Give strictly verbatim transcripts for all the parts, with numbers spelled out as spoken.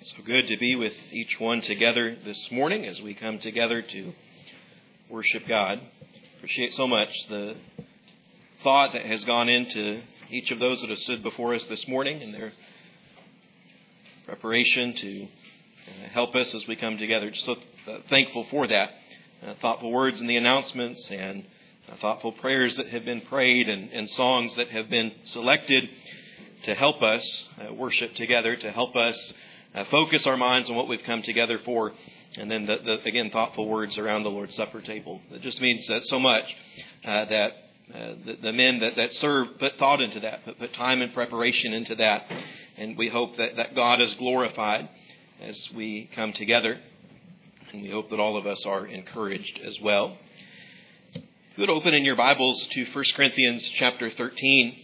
So good to be with each one together this morning as we come together to worship God. Appreciate so much the thought that has gone into each of those that have stood before us this morning and their preparation to help us as we come together. Just so thankful for that. Uh, thoughtful words in the announcements and uh, thoughtful prayers that have been prayed and, and songs that have been selected to help us uh, worship together, to help us uh, focus our minds on what we've come together for. And then, the, the, again, thoughtful words around the Lord's Supper table. It just means uh, so much uh, that uh, the, the men that, that serve put thought into that, put, put time and preparation into that. And we hope that, that God is glorified as we come together. And we hope that all of us are encouraged as well. If you would open in your Bibles to First Corinthians chapter thirteen.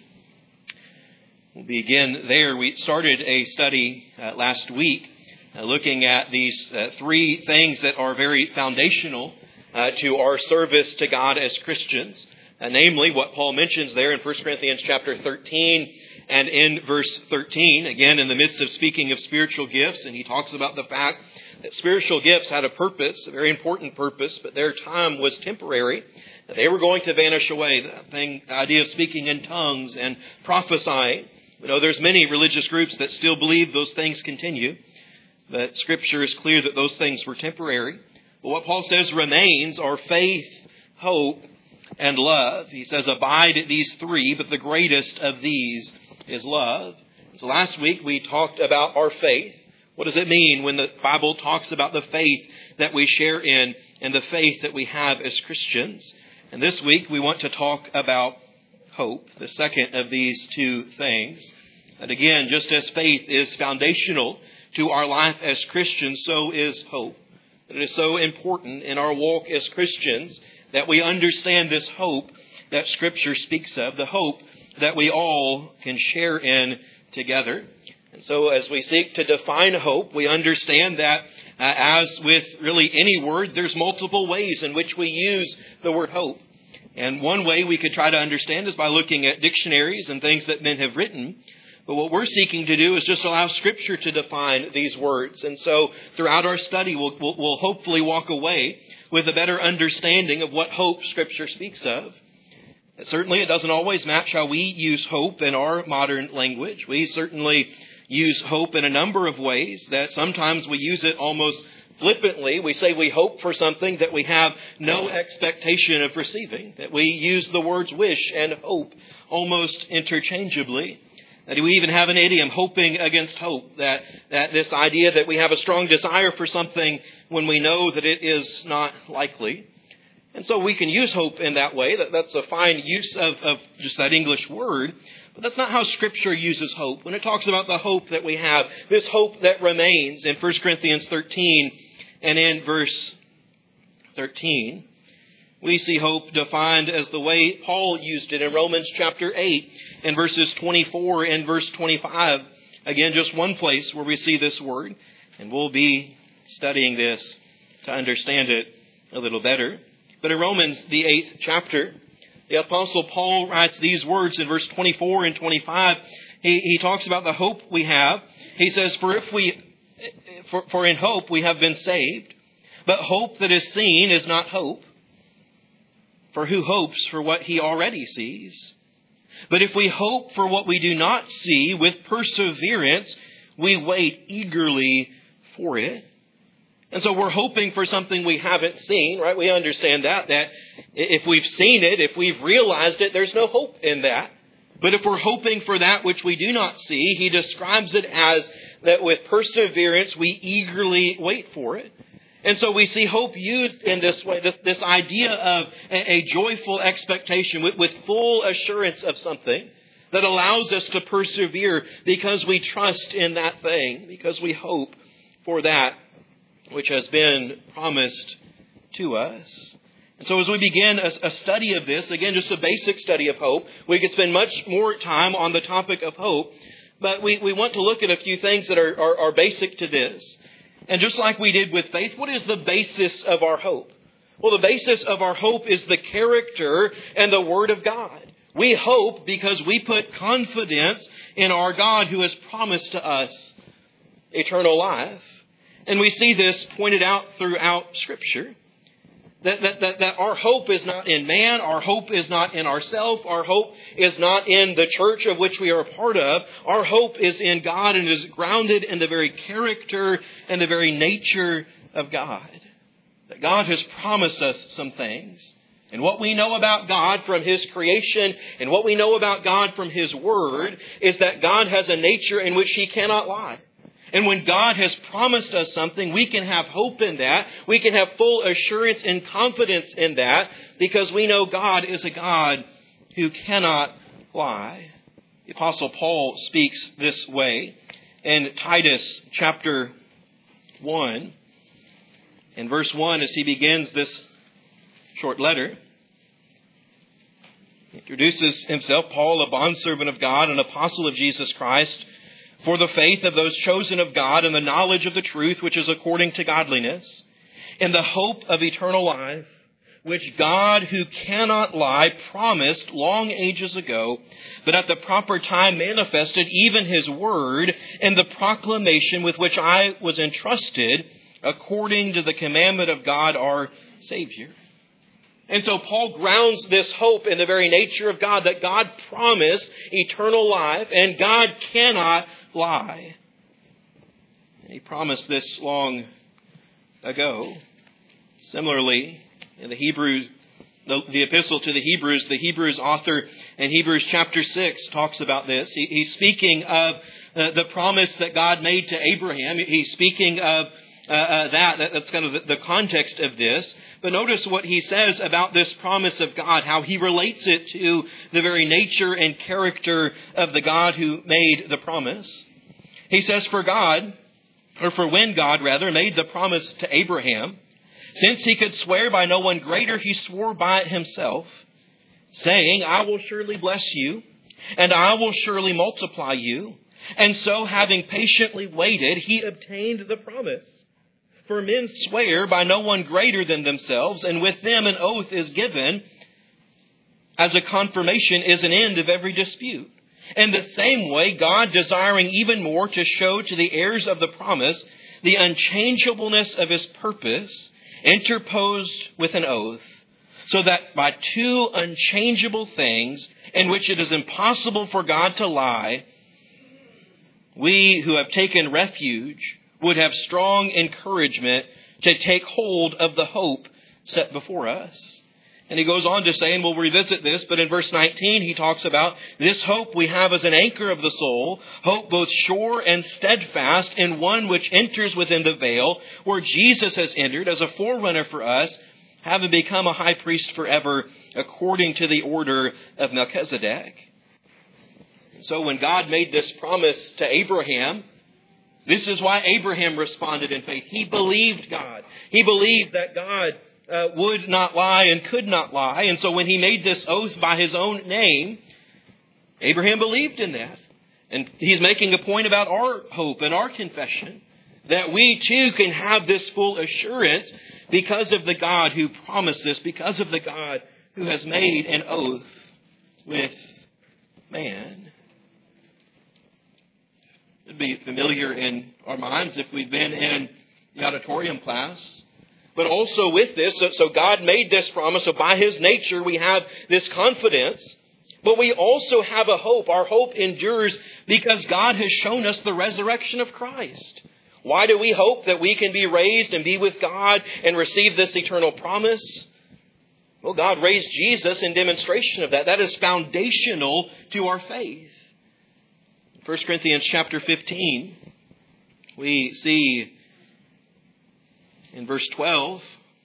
We'll begin there. We started a study uh, last week uh, looking at these uh, three things that are very foundational uh, to our service to God as Christians. Uh, namely, what Paul mentions there in First Corinthians chapter thirteen and in verse thirteen. Again, in the midst of speaking of spiritual gifts, and he talks about the fact that spiritual gifts had a purpose, a very important purpose, but their time was temporary. They were going to vanish away. The thing, the idea of speaking in tongues and prophesying. You know, there's many religious groups that still believe those things continue. But Scripture is clear that those things were temporary. But what Paul says remains are faith, hope, and love. He says, abide at these three, but the greatest of these is love. So last week we talked about our faith. What does it mean when the Bible talks about the faith that we share in and the faith that we have as Christians? And this week we want to talk about hope, the second of these two things. And again, just as faith is foundational to our life as Christians, so is hope. It is so important in our walk as Christians that we understand this hope that Scripture speaks of, the hope that we all can share in together. And so as we seek to define hope, we understand that uh, as with really any word, there's multiple ways in which we use the word hope. And one way we could try to understand is by looking at dictionaries and things that men have written. But what we're seeking to do is just allow Scripture to define these words. And so throughout our study, we'll, we'll, we'll hopefully walk away with a better understanding of what hope Scripture speaks of. And certainly it doesn't always match how we use hope in our modern language. We certainly use hope in a number of ways that sometimes we use it almost flippantly. We say we hope for something that we have no expectation of receiving. That we use the words wish and hope almost interchangeably. That we even have an idiom, hoping against hope. That, that this idea that we have a strong desire for something when we know that it is not likely. And so we can use hope in that way. That, that's a fine use of, of just that English word. But that's not how Scripture uses hope. When it talks about the hope that we have, this hope that remains in First Corinthians thirteen and in verse thirteen, we see hope defined as the way Paul used it in Romans chapter eight and verses twenty-four and verse twenty-five. Again, just one place where we see this word. And we'll be studying this to understand it a little better. But in Romans, the eighth chapter, the Apostle Paul writes these words in verse twenty-four and twenty-five. He, he talks about the hope we have. He says, For if we, for, for in hope we have been saved, but hope that is seen is not hope. For who hopes for what he already sees? But if we hope for what we do not see, with perseverance we wait eagerly for it. And so we're hoping for something we haven't seen, right? We understand that, that if we've seen it, if we've realized it, there's no hope in that. But if we're hoping for that which we do not see, he describes it as that with perseverance we eagerly wait for it. And so we see hope used in this way, this, this idea of a, a joyful expectation with, with full assurance of something that allows us to persevere because we trust in that thing, because we hope for that which has been promised to us. And so as we begin a, a study of this, again, just a basic study of hope, we could spend much more time on the topic of hope, but we, we want to look at a few things that are, are, are basic to this. And just like we did with faith, what is the basis of our hope? Well, the basis of our hope is the character and the Word of God. We hope because we put confidence in our God who has promised to us eternal life. And we see this pointed out throughout Scripture. That, that, that, that our hope is not in man, our hope is not in ourselves, our hope is not in the church of which we are a part of. Our hope is in God and is grounded in the very character and the very nature of God. That God has promised us some things. And what we know about God from His creation and what we know about God from His Word is that God has a nature in which He cannot lie. And when God has promised us something, we can have hope in that. We can have full assurance and confidence in that because we know God is a God who cannot lie. The Apostle Paul speaks this way in Titus chapter one. In verse one, as he begins this short letter, he introduces himself, Paul, a bondservant of God, an apostle of Jesus Christ, for the faith of those chosen of God and the knowledge of the truth which is according to godliness, in the hope of eternal life, which God, who cannot lie, promised long ages ago, but at the proper time manifested even His word in the proclamation with which I was entrusted according to the commandment of God our Savior. And so Paul grounds this hope in the very nature of God, that God promised eternal life and God cannot lie. And He promised this long ago. Similarly, in the Hebrews, the, the epistle to the Hebrews, the Hebrews author in Hebrews chapter six talks about this. He, he's speaking of uh, the promise that God made to Abraham. He's speaking of Uh, uh, that, that, that's kind of the, the context of this. But notice what he says about this promise of God, how he relates it to the very nature and character of the God who made the promise. He says, for God, or for when God rather, made the promise to Abraham, since he could swear by no one greater, he swore by it himself, saying, I will surely bless you, and I will surely multiply you. And so, having patiently waited, he obtained the promise. For men swear by no one greater than themselves, and with them an oath is given, as a confirmation is an end of every dispute. In the same way, God, desiring even more to show to the heirs of the promise the unchangeableness of His purpose, interposed with an oath, so that by two unchangeable things, in which it is impossible for God to lie, we who have taken refuge would have strong encouragement to take hold of the hope set before us. And he goes on to say, and we'll revisit this, but in verse nineteen he talks about this hope we have as an anchor of the soul, hope both sure and steadfast, and one which enters within the veil, where Jesus has entered as a forerunner for us, having become a high priest forever, according to the order of Melchizedek. So when God made this promise to Abraham, this is why Abraham responded in faith. He believed God. He believed that God uh, would not lie and could not lie. And so when he made this oath by his own name, Abraham believed in that. And he's making a point about our hope and our confession, that we too can have this full assurance because of the God who promised this, because of the God who has made an oath with man. It'd be familiar in our minds if we've been in the auditorium class. But also with this, so, so God made this promise. So by His nature, we have this confidence. But we also have a hope. Our hope endures because God has shown us the resurrection of Christ. Why do we hope that we can be raised and be with God and receive this eternal promise? Well, God raised Jesus in demonstration of that. That is foundational to our faith. First Corinthians chapter fifteen, we see in verse twelve,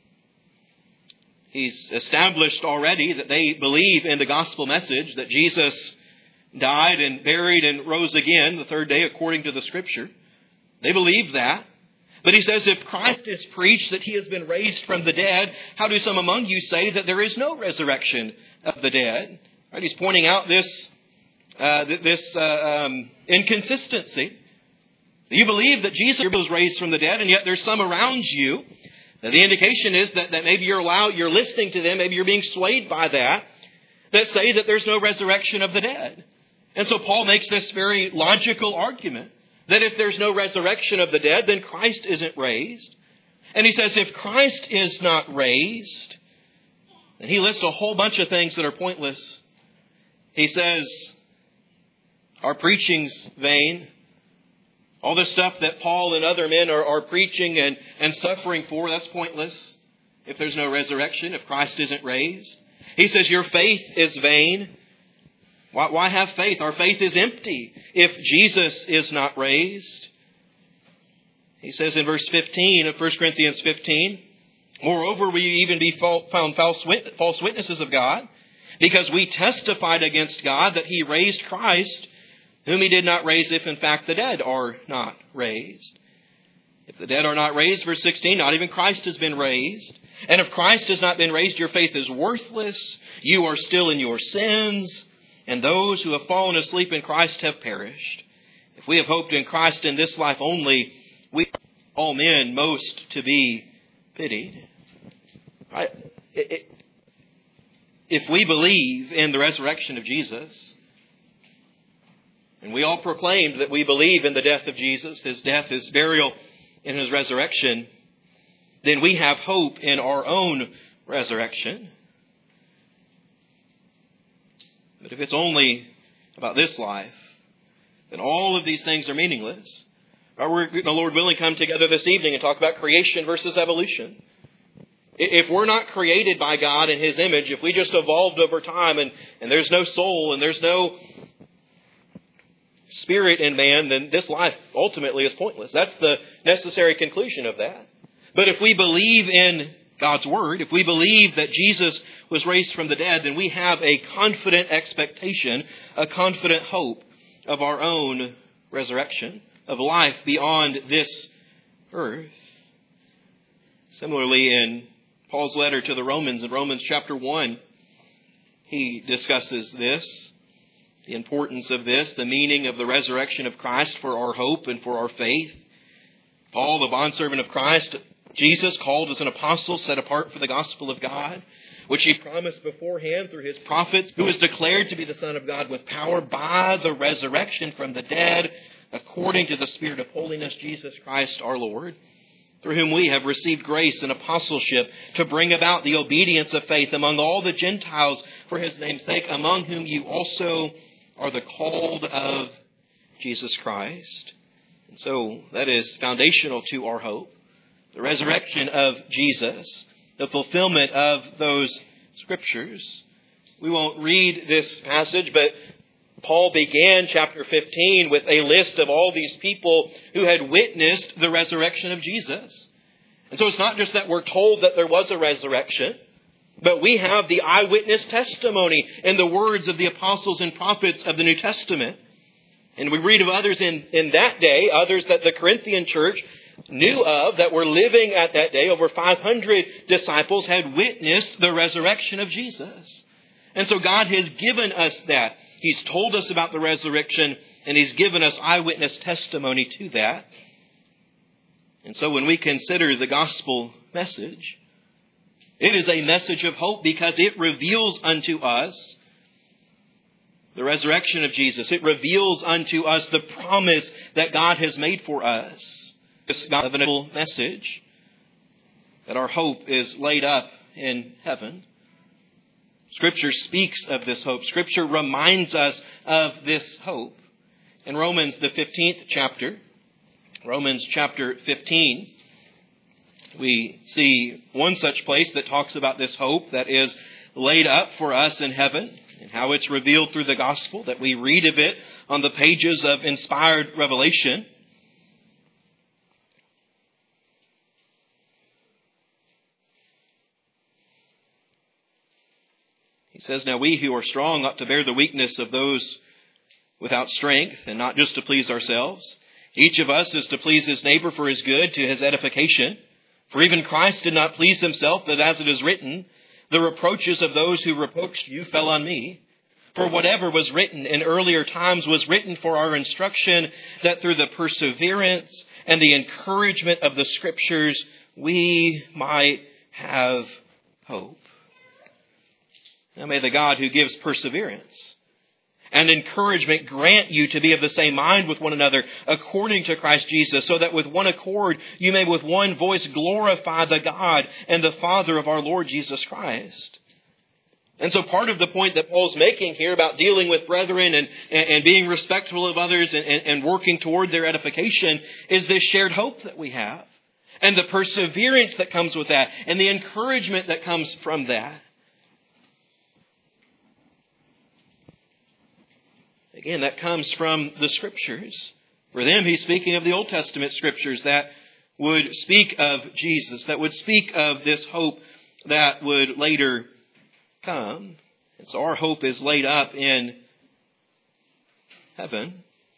he's established already that they believe in the gospel message, that Jesus died and buried and rose again the third day according to the Scripture. They believe that. But he says, if Christ is preached that He has been raised from the dead, how do some among you say that there is no resurrection of the dead? Right? He's pointing out this Uh, this uh, um, inconsistency. You believe that Jesus was raised from the dead, and yet there's some around you. Now, the indication is that, that maybe you're allowed, you're listening to them, maybe you're being swayed by that, that say that there's no resurrection of the dead. And so Paul makes this very logical argument. that if there's no resurrection of the dead, then Christ isn't raised. And he says if Christ is not raised, and he lists a whole bunch of things that are pointless. He says our preaching's vain. All this stuff that Paul and other men are, are preaching and, and suffering for, that's pointless if there's no resurrection, if Christ isn't raised. He says your faith is vain. Why, why have faith? Our faith is empty if Jesus is not raised. He says in verse fifteen of First Corinthians fifteen, moreover, we even be found false witnesses of God, because we testified against God that he raised Christ, whom he did not raise, if in fact the dead are not raised. If the dead are not raised, verse sixteen, not even Christ has been raised. And if Christ has not been raised, your faith is worthless. You are still in your sins. And those who have fallen asleep in Christ have perished. If we have hoped in Christ in this life only, we are all men most to be pitied. Right? If we believe in the resurrection of Jesus, and we all proclaimed that we believe in the death of Jesus, his death, his burial, and his resurrection, then we have hope in our own resurrection. But if it's only about this life, then all of these things are meaningless. We're, the Lord willing, come together this evening and talk about creation versus evolution. If we're not created by God in his image, if we just evolved over time and, and there's no soul and there's no spirit in man, then this life ultimately is pointless. That's the necessary conclusion of that. But if we believe in God's Word, if we believe that Jesus was raised from the dead, then we have a confident expectation, a confident hope of our own resurrection, of life beyond this earth. Similarly, in Paul's letter to the Romans, in Romans chapter one, he discusses this, the importance of this, the meaning of the resurrection of Christ for our hope and for our faith. Paul, the bondservant of Christ, Jesus, called as an apostle, set apart for the gospel of God, which he promised beforehand through his prophets, who was declared to be the Son of God with power by the resurrection from the dead, according to the Spirit of holiness, Jesus Christ our Lord, through whom we have received grace and apostleship to bring about the obedience of faith among all the Gentiles for his name's sake, among whom you also are the called of Jesus Christ. And so that is foundational to our hope. The resurrection of Jesus, the fulfillment of those scriptures. We won't read this passage, but Paul began chapter fifteen with a list of all these people who had witnessed the resurrection of Jesus. And so it's not just that we're told that there was a resurrection, but we have the eyewitness testimony in the words of the apostles and prophets of the New Testament. And we read of others in, in that day, others that the Corinthian church knew of, that were living at that day. Over five hundred disciples had witnessed the resurrection of Jesus. And so God has given us that. He's told us about the resurrection, and he's given us eyewitness testimony to that. And so when we consider the gospel message, it is a message of hope because it reveals unto us the resurrection of Jesus. It reveals unto us the promise that God has made for us. This gospel message, that our hope is laid up in heaven. Scripture speaks of this hope. Scripture reminds us of this hope. In Romans, the fifteenth chapter, Romans chapter fifteen, we see one such place that talks about this hope that is laid up for us in heaven and how it's revealed through the gospel, that we read of it on the pages of inspired revelation. He says, now we who are strong ought to bear the weakness of those without strength, and not just to please ourselves. Each of us is to please his neighbor for his good, to his edification. For even Christ did not please himself, but as it is written, the reproaches of those who reproached you fell on me. For whatever was written in earlier times was written for our instruction, that through the perseverance and the encouragement of the Scriptures, we might have hope. Now may the God who gives perseverance and encouragement grant you to be of the same mind with one another according to Christ Jesus, so that with one accord you may with one voice glorify the God and the Father of our Lord Jesus Christ. And so part of the point that Paul's making here about dealing with brethren and, and, and being respectful of others and, and, and working toward their edification is this shared hope that we have, and the perseverance that comes with that, and the encouragement that comes from that. Again, that comes from the Scriptures. For them, he's speaking of the Old Testament Scriptures that would speak of Jesus, that would speak of this hope that would later come. And so our hope is laid up in heaven.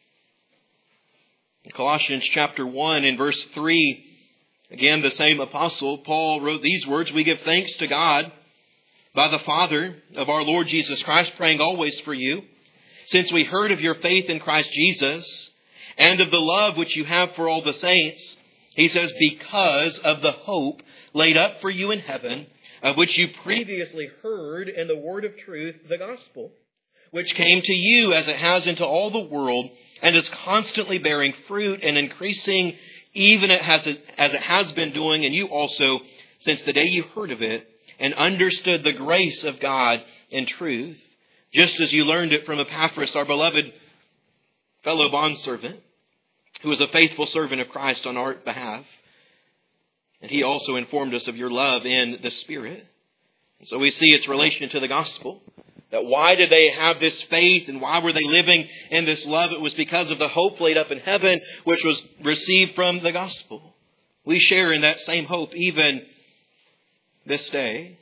In Colossians chapter one in verse three, again, the same apostle, Paul, wrote these words: "We give thanks to God by the Father of our Lord Jesus Christ, praying always for you, since we heard of your faith in Christ Jesus and of the love which you have for all the saints." He says, "because of the hope laid up for you in heaven, of which you previously heard in the word of truth, the gospel, which came to you as it has into all the world, and is constantly bearing fruit and increasing, even as it has been doing in you also, since the day you heard of it and understood the grace of God in truth, just as you learned it from Epaphras, our beloved fellow bondservant, who is a faithful servant of Christ on our behalf. And he also informed us of your love in the Spirit." And so we see its relation to the gospel. That why did they have this faith and why were they living in this love? It was because of the hope laid up in heaven, which was received from the gospel. We share in that same hope even this day.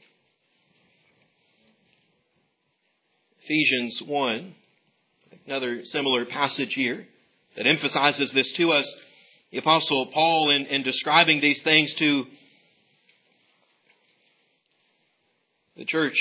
Ephesians one, another similar passage here that emphasizes this to us. The Apostle Paul, in, in describing these things to the church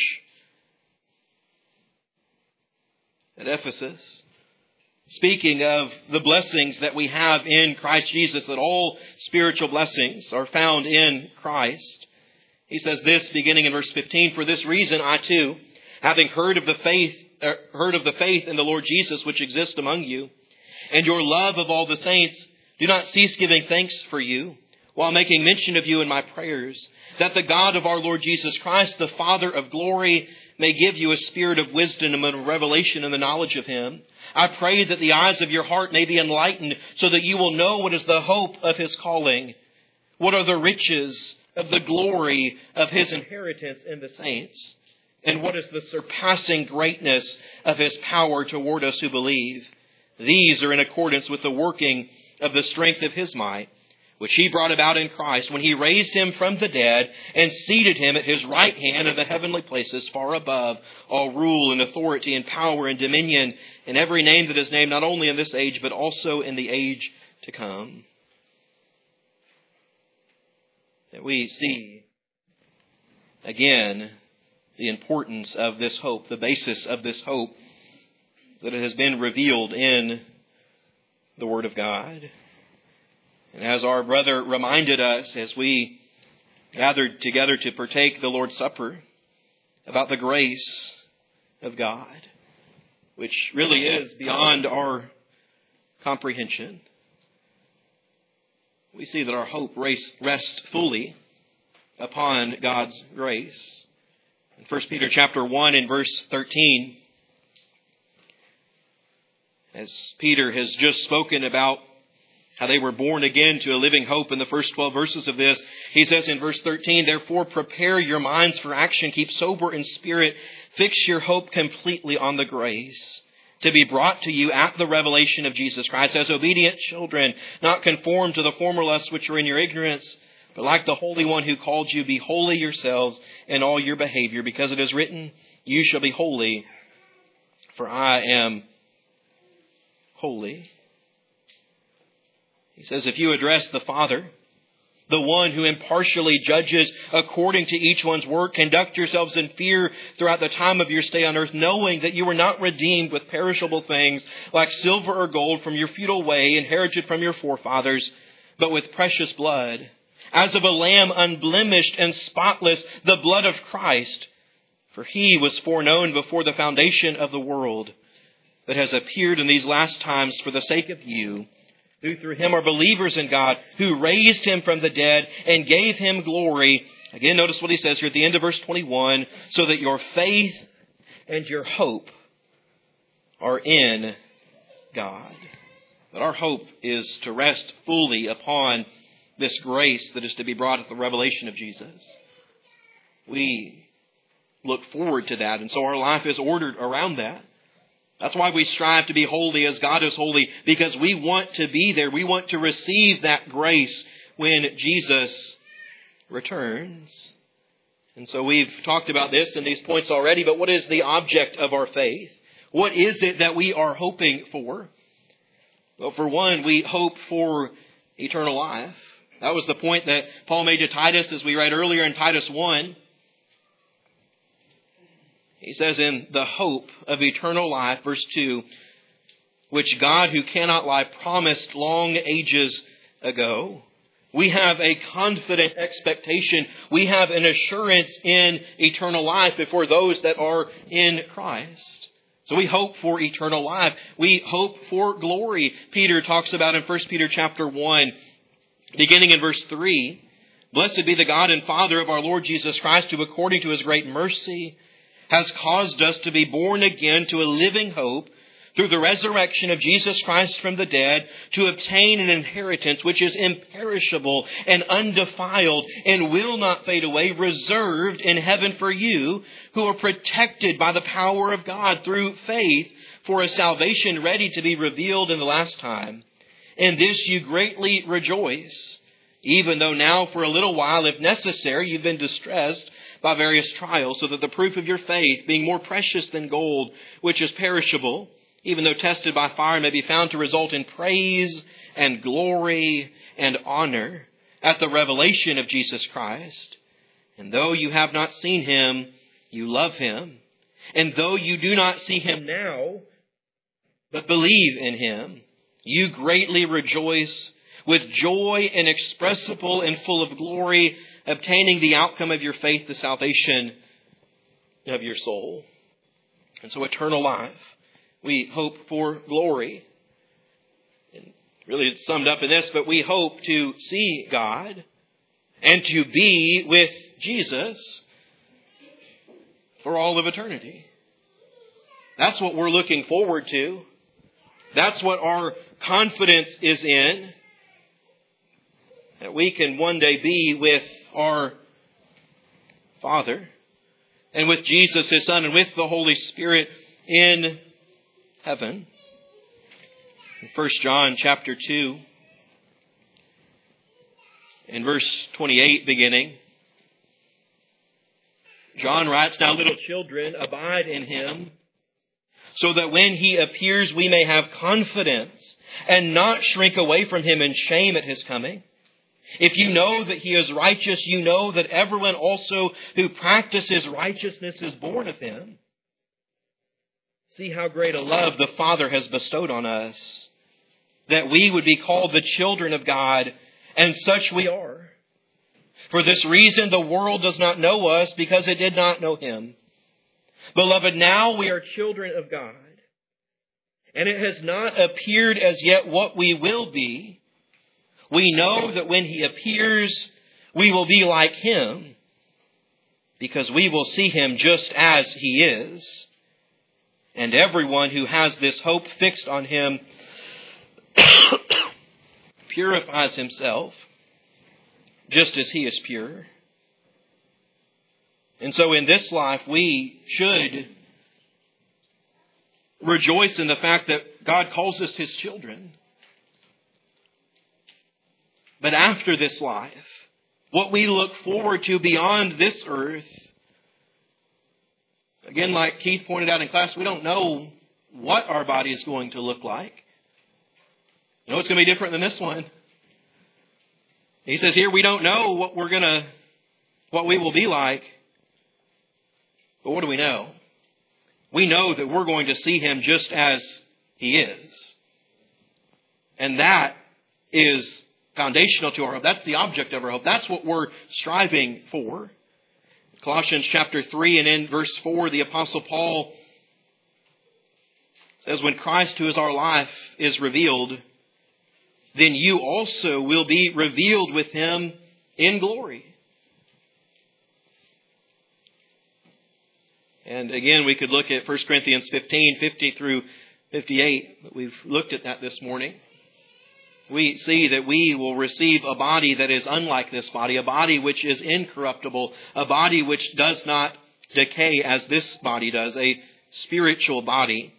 at Ephesus, speaking of the blessings that we have in Christ Jesus, that all spiritual blessings are found in Christ. He says this, beginning in verse fifteen, "For this reason I too, having heard of the faith, er, heard of the faith in the Lord Jesus which exists among you, and your love of all the saints, do not cease giving thanks for you, while making mention of you in my prayers, that the God of our Lord Jesus Christ, the Father of glory, may give you a spirit of wisdom and of revelation in the knowledge of Him. I pray that the eyes of your heart may be enlightened, so that you will know what is the hope of His calling, what are the riches of the glory of His inheritance in the saints, and what is the surpassing greatness of His power toward us who believe. These are in accordance with the working of the strength of His might, which He brought about in Christ when He raised Him from the dead and seated Him at His right hand in the heavenly places far above all rule and authority and power and dominion and every name that is named, not only in this age but also in the age to come." That we see again the importance of this hope, the basis of this hope, that it has been revealed in the Word of God. And as our brother reminded us as we gathered together to partake the Lord's Supper, about the grace of God, which really is beyond our comprehension, we see that our hope rests fully upon God's grace. In First Peter chapter one in verse thirteen, as Peter has just spoken about how they were born again to a living hope in the first twelve verses of this, he says in verse thirteen, "Therefore prepare your minds for action, keep sober in spirit, fix your hope completely on the grace to be brought to you at the revelation of Jesus Christ. As obedient children, not conformed to the former lusts which are in your ignorance, but like the Holy One who called you, be holy yourselves in all your behavior, because it is written, you shall be holy, for I am holy." He says, if you address the Father, the one who impartially judges according to each one's work, conduct yourselves in fear throughout the time of your stay on earth, knowing that you were not redeemed with perishable things like silver or gold from your futile way inherited from your forefathers, but with precious blood, as of a lamb unblemished and spotless, the blood of Christ. For He was foreknown before the foundation of the world, that has appeared in these last times for the sake of you, who through him are believers in God, who raised him from the dead and gave him glory. Again, notice what he says here at the end of verse twenty-one, so that your faith and your hope are in God. That our hope is to rest fully upon this grace that is to be brought at the revelation of Jesus. We look forward to that, and so our life is ordered around that. That's why we strive to be holy as God is holy, because we want to be there. We want to receive that grace when Jesus returns. And so we've talked about this in these points already, but what is the object of our faith? What is it that we are hoping for? Well, for one, we hope for eternal life. That was the point that Paul made to Titus, as we read earlier in Titus one. He says, in the hope of eternal life, verse two, which God who cannot lie promised long ages ago. We have a confident expectation. We have an assurance in eternal life for those that are in Christ. So we hope for eternal life. We hope for glory. Peter talks about in First Peter chapter one, beginning in verse three, blessed be the God and Father of our Lord Jesus Christ, who according to his great mercy has caused us to be born again to a living hope through the resurrection of Jesus Christ from the dead, to obtain an inheritance which is imperishable and undefiled and will not fade away, reserved in heaven for you, who are protected by the power of God through faith for a salvation ready to be revealed in the last time. In this you greatly rejoice, even though now for a little while, if necessary, you've been distressed by various trials, so that the proof of your faith, being more precious than gold, which is perishable, even though tested by fire, may be found to result in praise and glory and honor at the revelation of Jesus Christ. And though you have not seen him, you love him. And though you do not see him now, but believe in him, you greatly rejoice with joy inexpressible and full of glory, obtaining the outcome of your faith, the salvation of your soul. And so eternal life. We hope for glory. And really it's summed up in this, but we hope to see God and to be with Jesus for all of eternity. That's what we're looking forward to. That's what our confidence is in. That we can one day be with our Father and with Jesus, his Son, and with the Holy Spirit in heaven. In First John chapter two, in verse twenty-eight beginning, John writes, now little children, abide in him, so that when he appears we may have confidence and not shrink away from him in shame at his coming. If you know that he is righteous, you know that everyone also who practices righteousness is born of him. See how great a love the Father has bestowed on us, that we would be called the children of God, and such we are. For this reason the world does not know us, because it did not know him. Beloved, now we are children of God, and it has not appeared as yet what we will be. We know that when he appears, we will be like him, because we will see him just as he is. And everyone who has this hope fixed on him purifies himself just as he is pure. And so in this life, we should rejoice in the fact that God calls us his children. But after this life, what we look forward to beyond this earth, again, like Keith pointed out in class, we don't know what our body is going to look like. You know, it's going to be different than this one. He says here, we don't know what we're going to, what we will be like. But what do we know? We know that we're going to see him just as he is. And that is foundational to our hope. That's the object of our hope. That's what we're striving for. Colossians chapter three and in verse four, the Apostle Paul It says, when Christ, who is our life, is revealed, then you also will be revealed with Him in glory. And again, we could look at First Corinthians fifteen, fifty through fifty-eight. But we've looked at that this morning. We see that we will receive a body that is unlike this body, a body which is incorruptible, a body which does not decay as this body does, a spiritual body,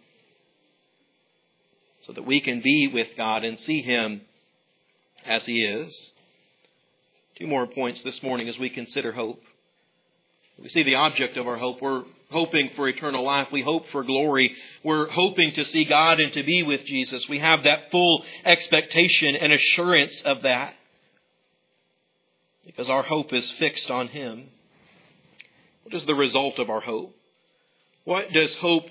so that we can be with God and see Him as He is. Two more points this morning as we consider hope. We see the object of our hope. We're hoping for eternal life. We hope for glory. We're hoping to see God and to be with Jesus. We have that full expectation and assurance of that, because our hope is fixed on Him. What is the result of our hope? What does hope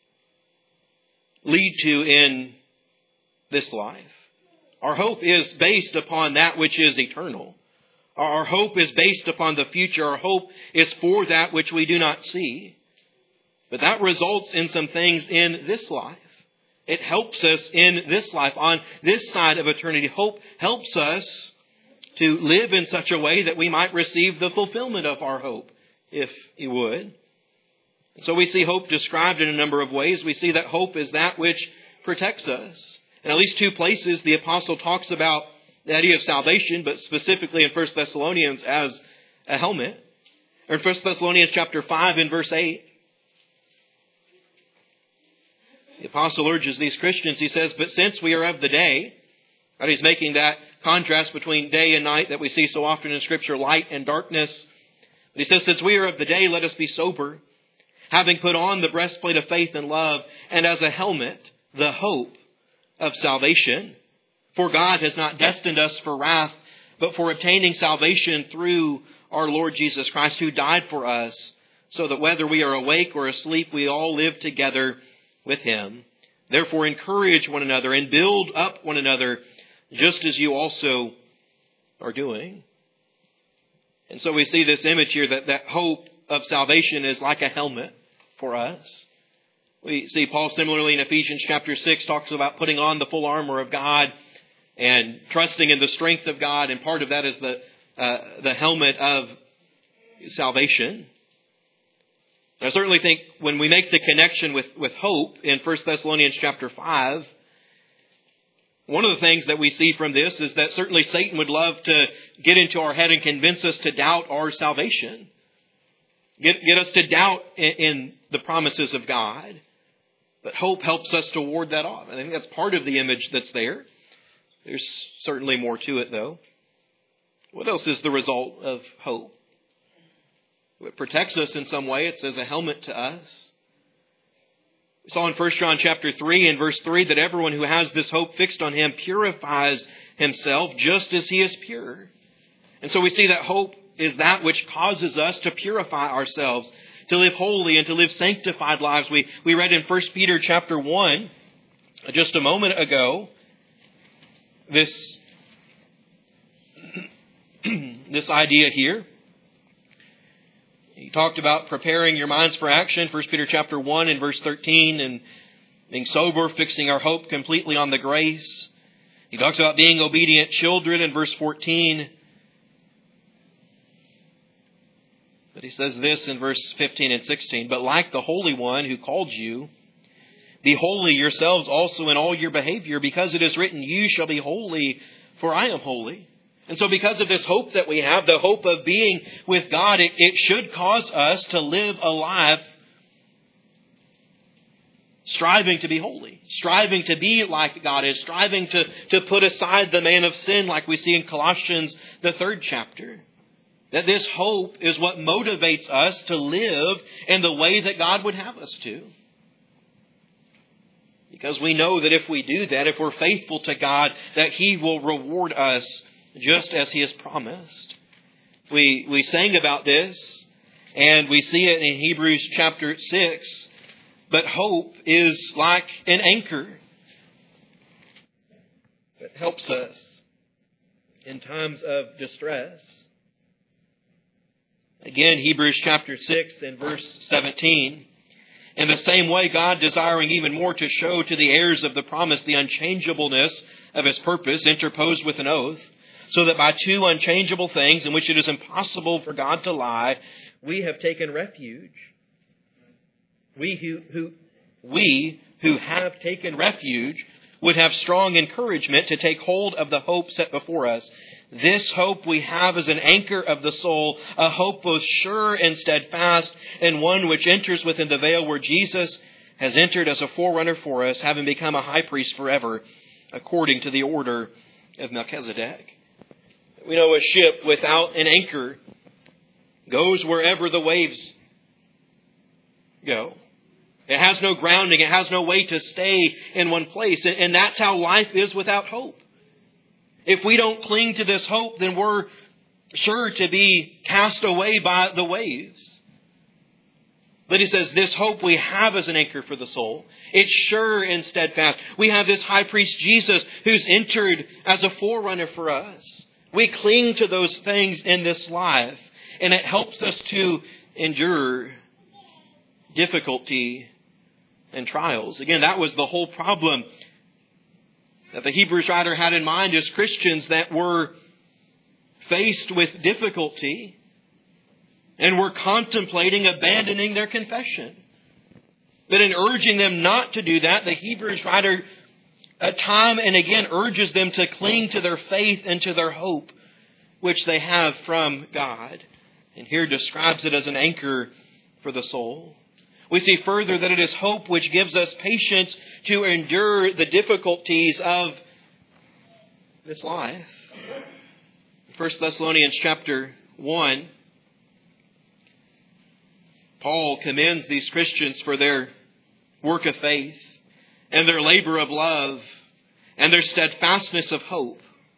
lead to in this life? Our hope is based upon that which is eternal. Our hope is based upon the future. Our hope is for that which we do not see. But that results in some things in this life. It helps us in this life, on this side of eternity. Hope helps us to live in such a way that we might receive the fulfillment of our hope, if you would. So we see hope described in a number of ways. We see that hope is that which protects us. In at least two places, the apostle talks about the idea of salvation, but specifically in First Thessalonians as a helmet. Or in First Thessalonians chapter five and verse eight. The apostle urges these Christians, he says, but since we are of the day, right, he's making that contrast between day and night that we see so often in Scripture, light and darkness. But he says, since we are of the day, let us be sober, having put on the breastplate of faith and love, and as a helmet, the hope of salvation. For God has not destined us for wrath, but for obtaining salvation through our Lord Jesus Christ, who died for us, so that whether we are awake or asleep, we all live together with Him. Therefore, encourage one another and build up one another, just as you also are doing. And so we see this image here that that hope of salvation is like a helmet for us. We see Paul similarly in Ephesians chapter six talks about putting on the full armor of God and trusting in the strength of God. And part of that is the uh, the helmet of salvation. I certainly think when we make the connection with, with hope in First Thessalonians chapter five, one of the things that we see from this is that certainly Satan would love to get into our head and convince us to doubt our salvation. Get, get us to doubt in, in the promises of God. But hope helps us to ward that off. I think that's part of the image that's there. There's certainly more to it, though. What else is the result of hope? It protects us in some way. It's as a helmet to us. We saw in First John chapter three and verse three that everyone who has this hope fixed on Him purifies himself just as he is pure. And so we see that hope is that which causes us to purify ourselves, to live holy and to live sanctified lives. We, we read in First Peter chapter one just a moment ago, this, this idea here. He talked about preparing your minds for action, First Peter chapter one and verse thirteen, and being sober, fixing our hope completely on the grace. He talks about being obedient children in verse fourteen. But he says this in verse fifteen and sixteen, but like the Holy One who called you, be holy yourselves also in all your behavior, because it is written, you shall be holy, for I am holy. And so because of this hope that we have, the hope of being with God, it, it should cause us to live a life striving to be holy, striving to be like God is, striving to, to put aside the man of sin like we see in Colossians, the third chapter. That this hope is what motivates us to live in the way that God would have us to. Because we know that if we do that, if we're faithful to God, that He will reward us just as He has promised. We we sang about this, and we see it in Hebrews chapter six. But hope is like an anchor that helps us in times of distress. Again, Hebrews chapter six and verse seventeen. In the same way, God, desiring even more to show to the heirs of the promise the unchangeableness of His purpose, interposed with an oath, so that by two unchangeable things in which it is impossible for God to lie, we have taken refuge. We who, who, we who have taken refuge would have strong encouragement to take hold of the hope set before us. This hope we have as an anchor of the soul, a hope both sure and steadfast, and one which enters within the veil where Jesus has entered as a forerunner for us, having become a high priest forever, according to the order of Melchizedek. We know a ship without an anchor goes wherever the waves go. It has no grounding. It has no way to stay in one place. And that's how life is without hope. If we don't cling to this hope, then we're sure to be cast away by the waves. But he says, this hope we have as an anchor for the soul. It's sure and steadfast. We have this high priest Jesus who's entered as a forerunner for us. We cling to those things in this life. And it helps us to endure difficulty and trials. Again, that was the whole problem that the Hebrews writer had in mind as Christians that were faced with difficulty and were contemplating abandoning their confession. But in urging them not to do that, the Hebrews writer uh, time and again urges them to cling to their faith and to their hope, which they have from God. And here describes it as an anchor for the soul. We see further that it is hope which gives us patience to endure the difficulties of this life. First Thessalonians chapter one, Paul commends these Christians for their work of faith and their labor of love and their steadfastness of hope.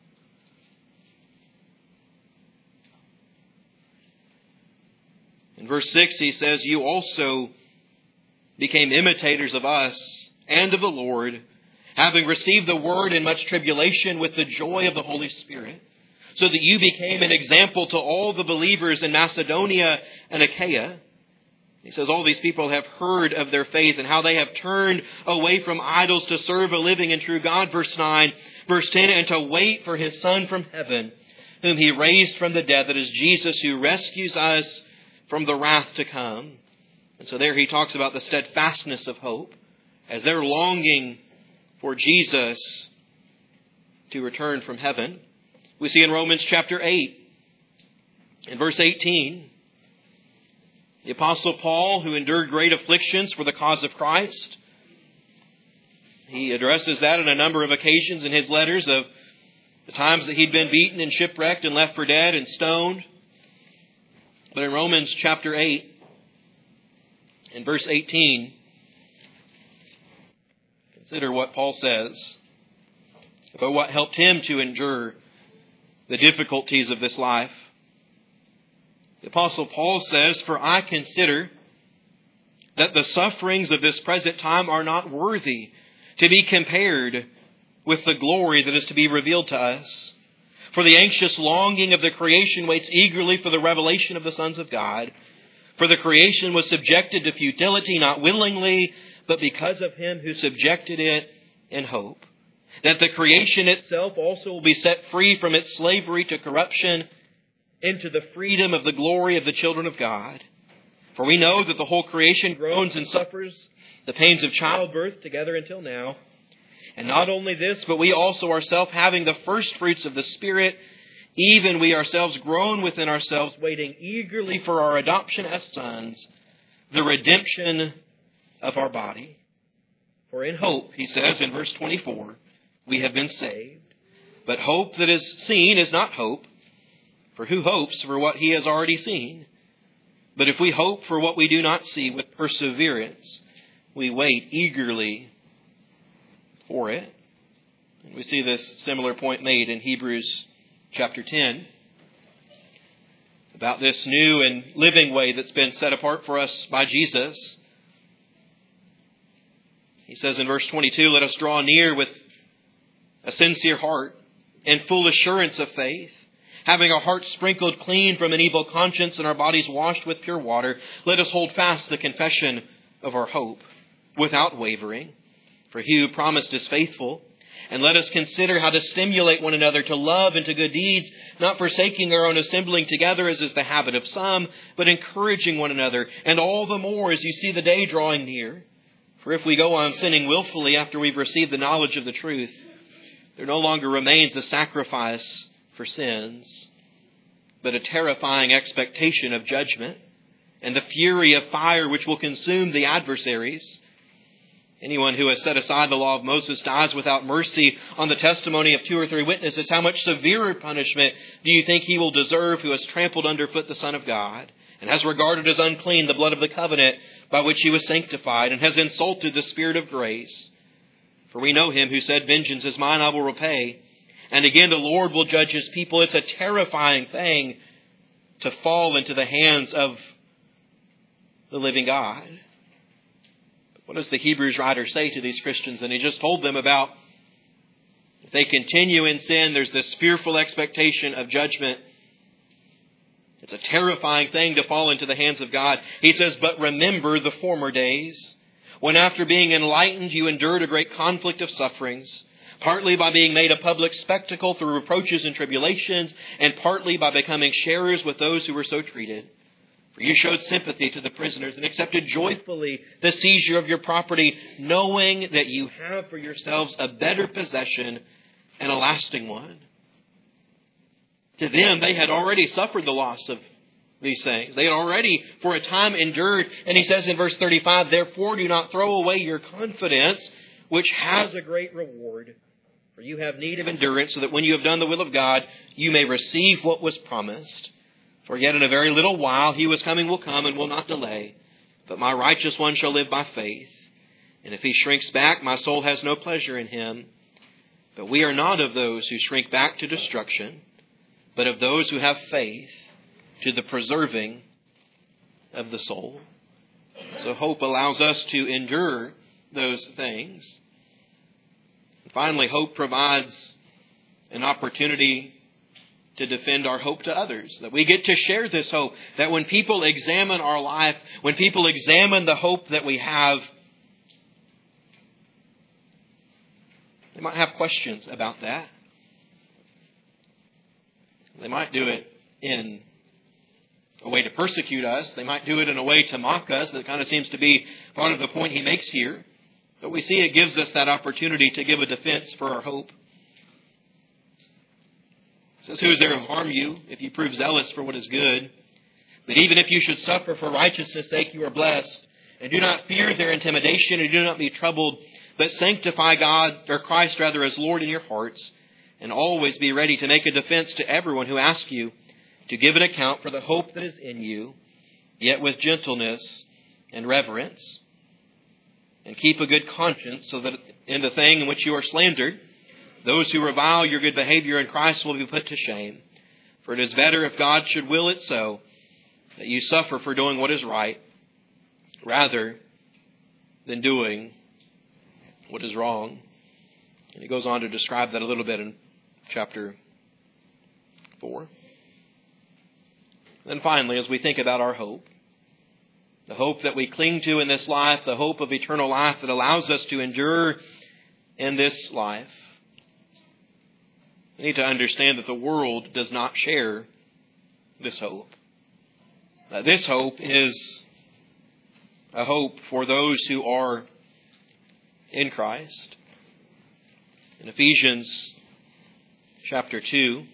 In verse six he says, you also became imitators of us and of the Lord, having received the word in much tribulation with the joy of the Holy Spirit, so that you became an example to all the believers in Macedonia and Achaia. He says all these people have heard of their faith and how they have turned away from idols to serve a living and true God. Verse nine, verse ten, and to wait for His Son from heaven, whom He raised from the dead, that is Jesus, who rescues us from the wrath to come. And so there he talks about the steadfastness of hope as they're longing for Jesus to return from heaven. We see in Romans chapter eight, in verse eighteen, the Apostle Paul, who endured great afflictions for the cause of Christ, he addresses that on a number of occasions in his letters of the times that he'd been beaten and shipwrecked and left for dead and stoned. But in Romans chapter eight, in verse eighteen, consider what Paul says about what helped him to endure the difficulties of this life. The Apostle Paul says, for I consider that the sufferings of this present time are not worthy to be compared with the glory that is to be revealed to us. For the anxious longing of the creation waits eagerly for the revelation of the sons of God. For the creation was subjected to futility, not willingly, but because of Him who subjected it in hope, that the creation itself also will be set free from its slavery to corruption into the freedom of the glory of the children of God. For we know that the whole creation groans and suffers the pains of childbirth together until now. And not only this, but we also ourselves, having the first fruits of the Spirit, even we ourselves groan within ourselves, waiting eagerly for our adoption as sons, the redemption of our body. For in hope, he says in verse twenty-four, we have been saved. But hope that is seen is not hope. For who hopes for what he has already seen? But if we hope for what we do not see with perseverance, we wait eagerly for it. And we see this similar point made in Hebrews chapter ten, about this new and living way that's been set apart for us by Jesus. He says in verse twenty-two, let us draw near with a sincere heart and full assurance of faith, having our hearts sprinkled clean from an evil conscience and our bodies washed with pure water. Let us hold fast the confession of our hope without wavering. For he who promised is faithful. And let us consider how to stimulate one another to love and to good deeds, not forsaking our own assembling together as is the habit of some, but encouraging one another, and all the more as you see the day drawing near. For if we go on sinning willfully after we've received the knowledge of the truth, there no longer remains a sacrifice for sins, but a terrifying expectation of judgment and the fury of fire which will consume the adversaries. Anyone who has set aside the law of Moses dies without mercy on the testimony of two or three witnesses. How much severer punishment do you think he will deserve who has trampled underfoot the Son of God and has regarded as unclean the blood of the covenant by which he was sanctified and has insulted the Spirit of grace? For we know him who said, vengeance is mine, I will repay. And again, the Lord will judge his people. It's a terrifying thing to fall into the hands of the living God. What does the Hebrews writer say to these Christians? And he just told them about if they continue in sin, there's this fearful expectation of judgment. It's a terrifying thing to fall into the hands of God. He says, but remember the former days, when after being enlightened you endured a great conflict of sufferings, partly by being made a public spectacle through reproaches and tribulations, and partly by becoming sharers with those who were so treated. For you showed sympathy to the prisoners and accepted joyfully the seizure of your property, knowing that you have for yourselves a better possession and a lasting one. To them, they had already suffered the loss of these things. They had already for a time endured. And he says in verse thirty-five, therefore do not throw away your confidence, which has a great reward. For you have need of endurance, so that when you have done the will of God, you may receive what was promised. For yet in a very little while he who is coming will come and will not delay. But my righteous one shall live by faith. And if he shrinks back, my soul has no pleasure in him. But we are not of those who shrink back to destruction, but of those who have faith to the preserving of the soul. So hope allows us to endure those things. And finally, hope provides an opportunity to defend our hope to others, that we get to share this hope, that when people examine our life, when people examine the hope that we have, they might have questions about that. They might do it in a way to persecute us. They might do it in a way to mock us. That kind of seems to be part of the point he makes here. But we see it gives us that opportunity to give a defense for our hope. It says, who is there to harm you if you prove zealous for what is good? But even if you should suffer for righteousness' sake, you are blessed. And do not fear their intimidation, and do not be troubled, but sanctify God, or Christ rather, as Lord in your hearts, and always be ready to make a defense to everyone who asks you to give an account for the hope that is in you, yet with gentleness and reverence. And keep a good conscience, so that in the thing in which you are slandered, those who revile your good behavior in Christ will be put to shame. For it is better, if God should will it so, that you suffer for doing what is right, rather than doing what is wrong. And he goes on to describe that a little bit in chapter four. Then finally, as we think about our hope, the hope that we cling to in this life, the hope of eternal life that allows us to endure in this life, we need to understand that the world does not share this hope. Now, this hope is a hope for those who are in Christ. In Ephesians chapter two,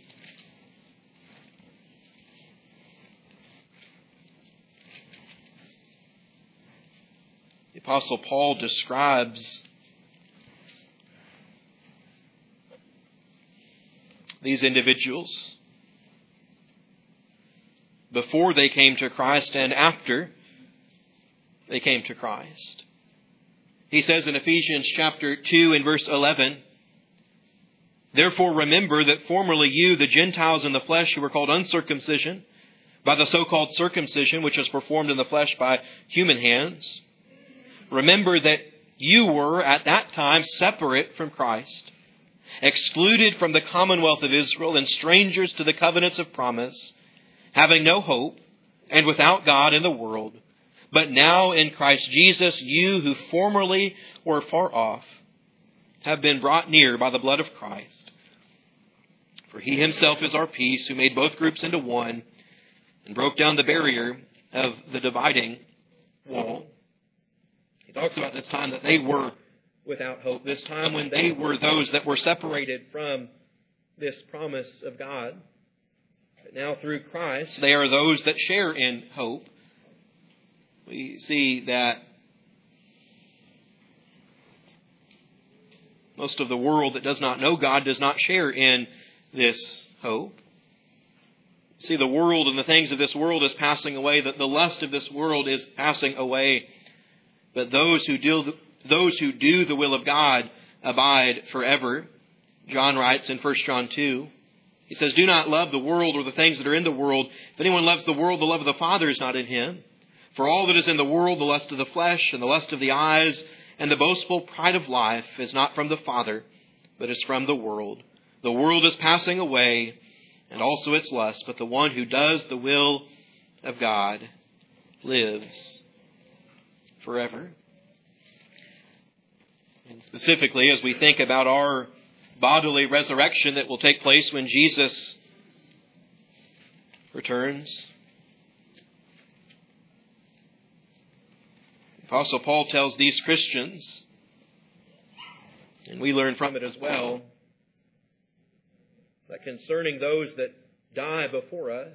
the Apostle Paul describes these individuals before they came to Christ and after they came to Christ. He says in Ephesians chapter two and verse eleven, therefore remember that formerly you, the Gentiles in the flesh, who were called uncircumcision, by the so-called circumcision which was performed in the flesh by human hands, remember that you were at that time separate from Christ, excluded from the commonwealth of Israel, and strangers to the covenants of promise, having no hope and without God in the world. But now in Christ Jesus, you who formerly were far off have been brought near by the blood of Christ. For he himself is our peace, who made both groups into one and broke down the barrier of the dividing wall. He talks about this time that they were without hope, this time when they were those that were separated from this promise of God. But now through Christ, they are those that share in hope. We see that most of the world that does not know God does not share in this hope. See, the world and the things of this world is passing away, that the lust of this world is passing away. But those who do, those who do the will of God abide forever. John writes in First John two, he says, do not love the world or the things that are in the world. If anyone loves the world, the love of the Father is not in him. For all that is in the world, the lust of the flesh and the lust of the eyes and the boastful pride of life is not from the Father, but is from the world. The world is passing away, and also its lust, but the one who does the will of God lives forever. And specifically, as we think about our bodily resurrection that will take place when Jesus returns, Apostle Paul tells these Christians, and we learn from it as well, that concerning those that die before us,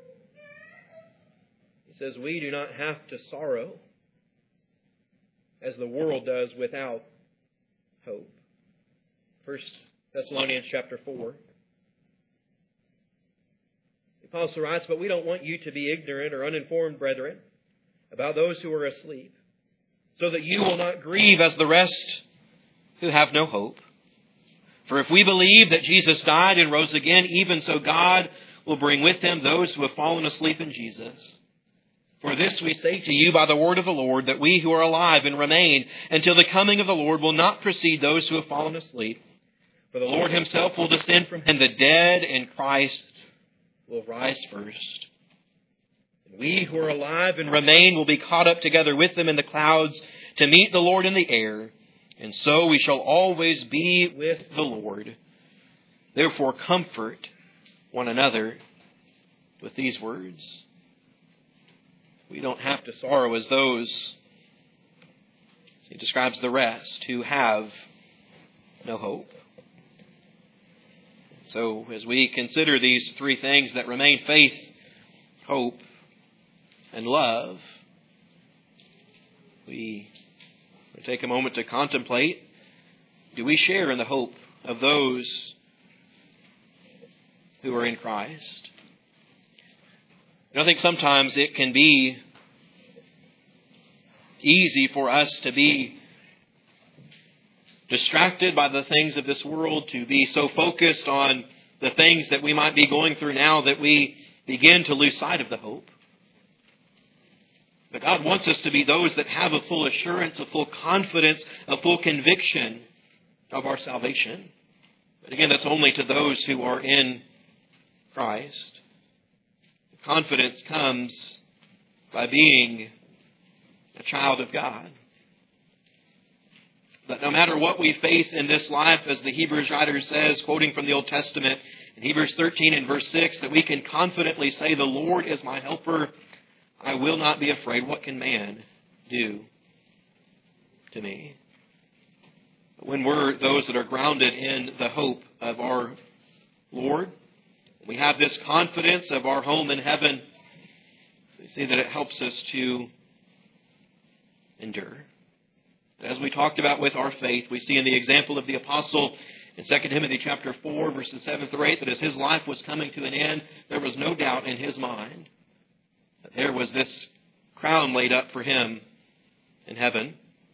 he says, we do not have to sorrow as the world does without hope. First Thessalonians chapter four. The apostle writes, but we don't want you to be ignorant or uninformed, brethren, about those who are asleep, so that you will not grieve as the rest who have no hope. For if we believe that Jesus died and rose again, even so God will bring with him those who have fallen asleep in Jesus. For this we say to you by the word of the Lord, that we who are alive and remain until the coming of the Lord will not precede those who have fallen asleep. For the Lord himself will descend from heaven, and the dead in Christ will rise first. And we who are alive and remain will be caught up together with them in the clouds to meet the Lord in the air. And so we shall always be with the Lord. Therefore comfort one another with these words. We don't have to sorrow as those, he describes the rest, who have no hope. So as we consider these three things that remain, faith, hope, and love, we take a moment to contemplate, do we share in the hope of those who are in Christ? And I think sometimes it can be easy for us to be distracted by the things of this world, to be so focused on the things that we might be going through now that we begin to lose sight of the hope. But God wants us to be those that have a full assurance, a full confidence, a full conviction of our salvation. But again, that's only to those who are in Christ. Confidence comes by being a child of God. That no matter what we face in this life, as the Hebrews writer says, quoting from the Old Testament in Hebrews thirteen and verse six, that we can confidently say, the Lord is my helper. I will not be afraid. What can man do to me? When we're those that are grounded in the hope of our Lord, we have this confidence of our home in heaven, we see that it helps us to endure. As we talked about with our faith, we see in the example of the apostle in Second Timothy chapter four, verses seven through eight, that as his life was coming to an end, there was no doubt in his mind that there was this crown laid up for him in heaven.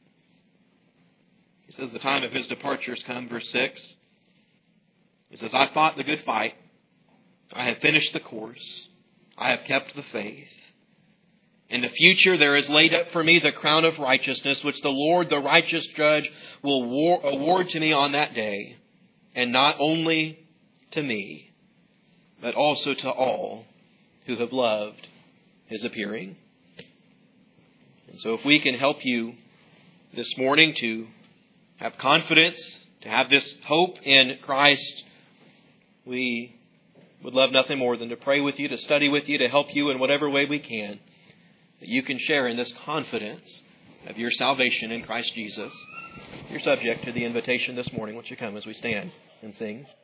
He says the time of his departure has come, verse six. He says, I fought the good fight. I have finished the course. I have kept the faith. In the future there is laid up for me the crown of righteousness, which the Lord, the righteous judge, will war- award to me on that day. And not only to me, but also to all who have loved his appearing. And so if we can help you this morning to have confidence, to have this hope in Christ, we would love nothing more than to pray with you, to study with you, to help you in whatever way we can, that you can share in this confidence of your salvation in Christ Jesus. You're subject to the invitation this morning. Won't you come as we stand and sing?